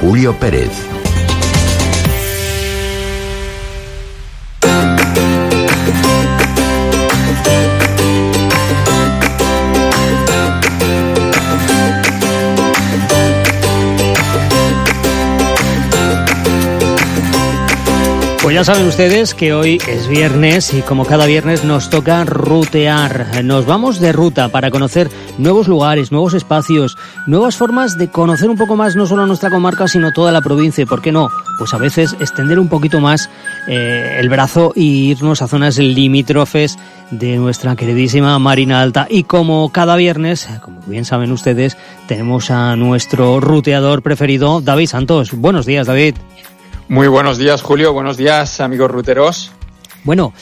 Julio Pérez. Pues ya saben ustedes que hoy es viernes y como cada viernes nos toca rutear. Nos vamos de ruta para conocer nuevos lugares, nuevos espacios, nuevas formas de conocer un poco más no solo nuestra comarca sino toda la provincia. ¿Por qué no? Pues a veces extender un poquito más el brazo e irnos a zonas limítrofes de nuestra queridísima Marina Alta. Y como cada viernes, como bien saben ustedes, tenemos a nuestro ruteador preferido, David Santos. Buenos días, David. Muy buenos días, Julio. Buenos días, amigos ruteros. Bueno,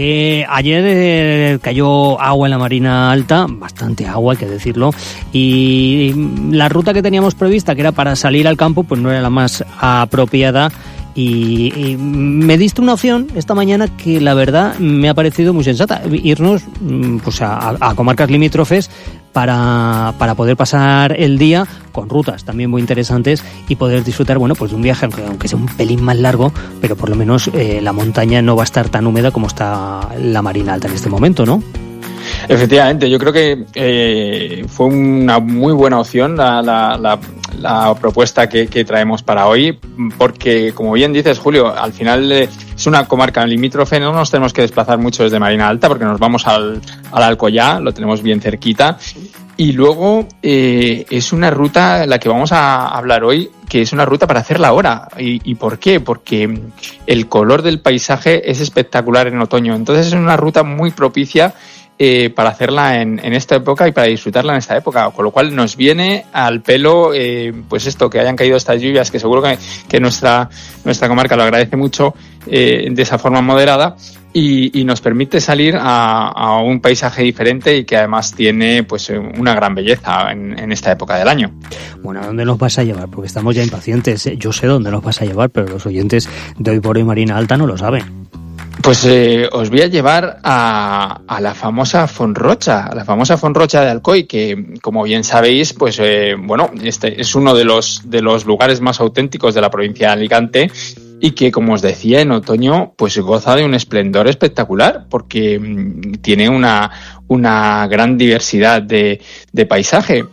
ayer cayó agua en la Marina Alta, bastante agua, hay que decirlo, y la ruta que teníamos prevista, que era para salir al campo, pues no era la más apropiada. Y me diste una opción esta mañana que la verdad me ha parecido muy sensata, irnos pues a comarcas limítrofes para poder pasar el día con rutas también muy interesantes y poder disfrutar, bueno, pues de un viaje, aunque sea un pelín más largo, pero por lo menos la montaña no va a estar tan húmeda como está la Marina Alta en este momento, ¿no? Efectivamente, yo creo que fue una muy buena opción la propuesta que traemos para hoy, porque como bien dices, Julio, al final es una comarca limítrofe, no nos tenemos que desplazar mucho desde Marina Alta porque nos vamos al Alcoyá, lo tenemos bien cerquita, y luego es una ruta, la que vamos a hablar hoy, que es una ruta para hacerla ahora. ¿Y por qué? Porque el color del paisaje es espectacular en otoño, entonces es una ruta muy propicia para hacerla en esta época y para disfrutarla en esta época, con lo cual nos viene al pelo pues esto, que hayan caído estas lluvias, que seguro que nuestra comarca lo agradece mucho de esa forma moderada, y nos permite salir a un paisaje diferente y que además tiene pues una gran belleza en esta época del año. Bueno, ¿a dónde nos vas a llevar? Porque estamos ya impacientes. Yo sé dónde nos vas a llevar, pero los oyentes de Hoy por Hoy Marina Alta no lo saben. Pues os voy a llevar a la famosa Fonrocha de Alcoy, que como bien sabéis, pues bueno, este es uno de los lugares más auténticos de la provincia de Alicante y que, como os decía, en otoño pues goza de un esplendor espectacular porque tiene una gran diversidad de paisaje.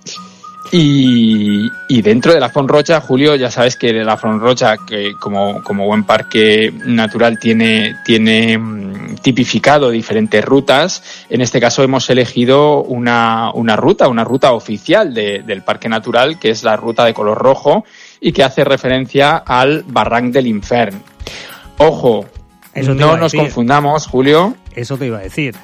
Y dentro de la Fonrocha, Julio, ya sabes que la Fonrocha, que como buen parque natural tiene tipificado diferentes rutas. En este caso hemos elegido una ruta oficial del parque natural, que es la ruta de color rojo y que hace referencia al Barranc de l'Infern. Ojo, no nos confundamos, Julio. Eso te iba a decir.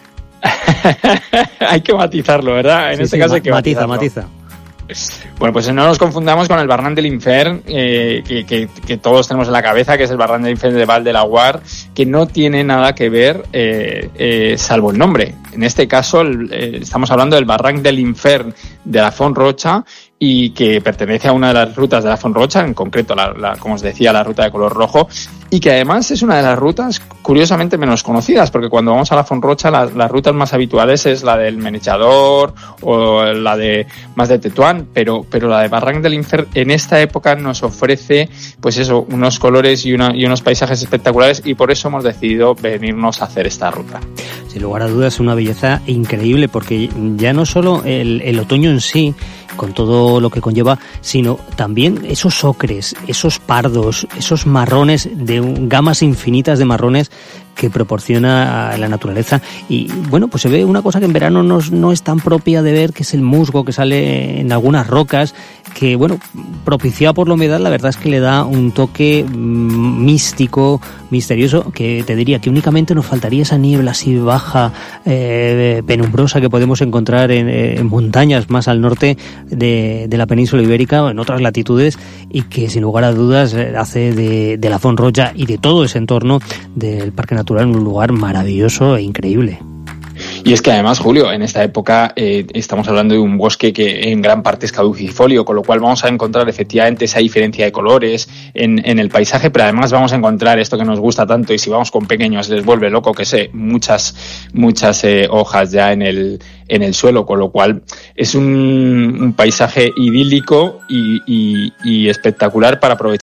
Hay que matizarlo, ¿verdad? En este caso hay que matiza. Bueno, pues no nos confundamos con el Barranc de l'Infern, que todos tenemos en la cabeza, que es el Barranc de l'Infern de Val de Laguar, que no tiene nada que ver, salvo el nombre. En este caso estamos hablando del Barranc de l'Infern de la Fonrocha, y que pertenece a una de las rutas de la Fonrocha, en concreto, como os decía, la ruta de color rojo, y que además es una de las rutas curiosamente menos conocidas, porque cuando vamos a la Fonrocha las rutas más habituales es la del Menechador o la de más de Tetuán, pero la de Barranc de l'Infern en esta época nos ofrece pues eso, unos colores y unos paisajes espectaculares, y por eso hemos decidido venirnos a hacer esta ruta. Sin lugar a dudas, una belleza increíble, porque ya no solo el otoño en sí, con todo lo que conlleva, sino también esos ocres, esos pardos, esos marrones, de gamas infinitas de marrones que proporciona la naturaleza. Y bueno, pues se ve una cosa que en verano no es tan propia de ver, que es el musgo que sale en algunas rocas, que bueno, propiciado por la humedad, la verdad es que le da un toque místico, misterioso, que te diría que únicamente nos faltaría esa niebla así baja, penumbrosa, que podemos encontrar en montañas más al norte de la península ibérica o en otras latitudes, y que sin lugar a dudas hace de la Fonrocha y de todo ese entorno del Parque Natural un lugar maravilloso e increíble. Y es que además, Julio, en esta época estamos hablando de un bosque que en gran parte es caducifolio, con lo cual vamos a encontrar efectivamente esa diferencia de colores en el paisaje, pero además vamos a encontrar esto que nos gusta tanto, y si vamos con pequeños les vuelve loco, que sé, muchas hojas ya en el suelo, con lo cual es un paisaje idílico y espectacular para aprovechar